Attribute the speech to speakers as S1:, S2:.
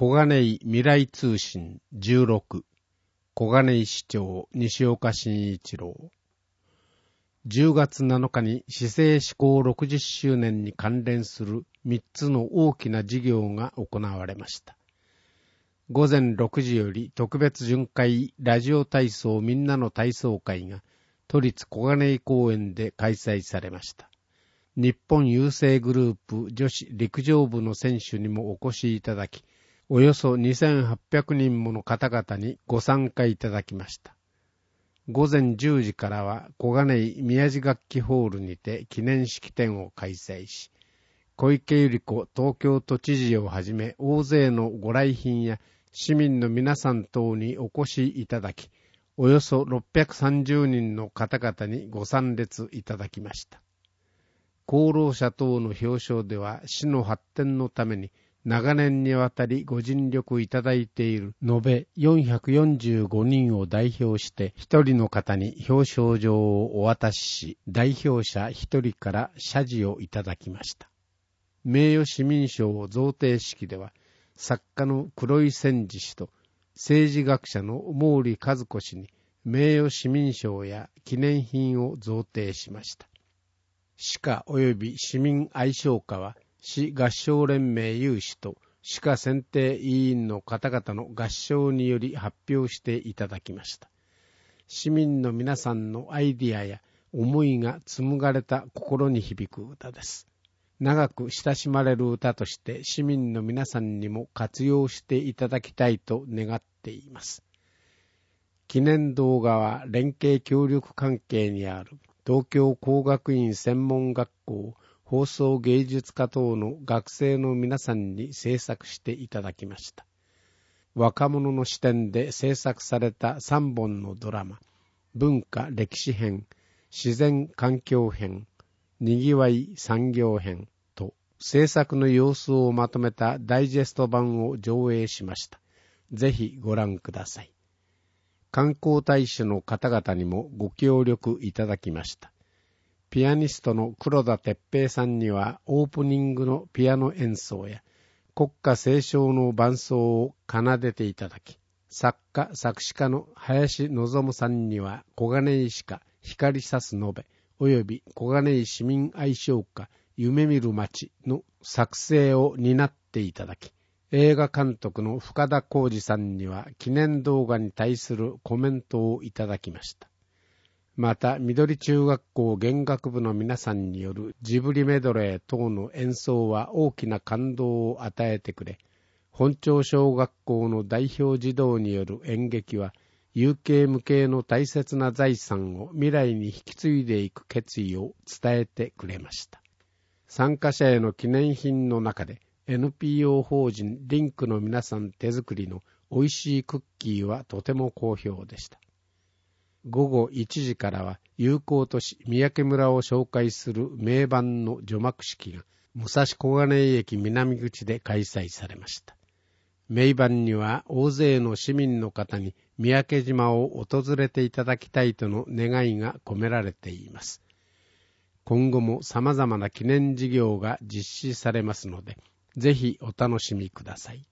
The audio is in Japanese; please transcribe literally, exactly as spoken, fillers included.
S1: 小金井未来通信じゅうろく、小金井市長西岡真一郎。じゅうがつなのかに市政施行ろくじゅっしゅうねんに関連するみっつの大きな事業が行われました。ごぜんろくじより特別巡回ラジオ体操みんなの体操会が都立小金井公園で開催されました。日本郵政グループ女子陸上部の選手にもお越しいただき、およそにせんはっぴゃくにんもの方々にご参加いただきました。ごぜんじゅうじからは小金井宮地楽器ホールにて記念式典を開催し、小池百合子東京都知事をはじめ大勢のご来賓や市民の皆さん等にお越しいただき、およそろっぴゃくさんじゅうにんの方々にご参列いただきました。功労者等の表彰では市の発展のために長年にわたりご尽力いただいている延べよんひゃくよんじゅうごにんを代表して一人の方に表彰状をお渡しし、代表者一人から謝辞をいただきました。名誉市民賞贈呈式では作家の黒井千治氏と政治学者の毛利和子氏に名誉市民賞や記念品を贈呈しました。市歌及び市民愛唱歌は市合唱連盟有志と市歌選定委員の方々の合唱により発表していただきました。市民の皆さんのアイディアや思いが紡がれた心に響く歌です。長く親しまれる歌として市民の皆さんにも活用していただきたいと願っています。記念動画は連携協力関係にある東京工学院専門学校放送芸術科等の学生の皆さんに制作していただきました。若者の視点で制作されたさんぼんのドラマ、文化歴史編、自然環境編、にぎわい産業編と制作の様子をまとめたダイジェスト版を上映しました。ぜひご覧ください。観光大使の方々にもご協力いただきました。ピアニストの黒田哲平さんにはオープニングのピアノ演奏や国歌斉唱の伴奏を奏でていただき、作家作詞家の林望さんには小金井市歌光さすのべおよび小金井市民愛唱歌夢見る街の作成を担っていただき、映画監督の深田浩二さんには記念動画に対するコメントをいただきました。また、緑中学校弦楽部の皆さんによるジブリメドレー等の演奏は大きな感動を与えてくれ、本町小学校の代表児童による演劇は、有形無形の大切な財産を未来に引き継いでいく決意を伝えてくれました。参加者への記念品の中で、エヌピーオー 法人リンクの皆さん手作りの美味しいクッキーはとても好評でした。ごごいちじからは友好都市三宅村を紹介する名盤の除幕式が武蔵小金井駅南口で開催されました。名盤には大勢の市民の方に三宅島を訪れていただきたいとの願いが込められています。今後も様々な記念事業が実施されますので、ぜひお楽しみください。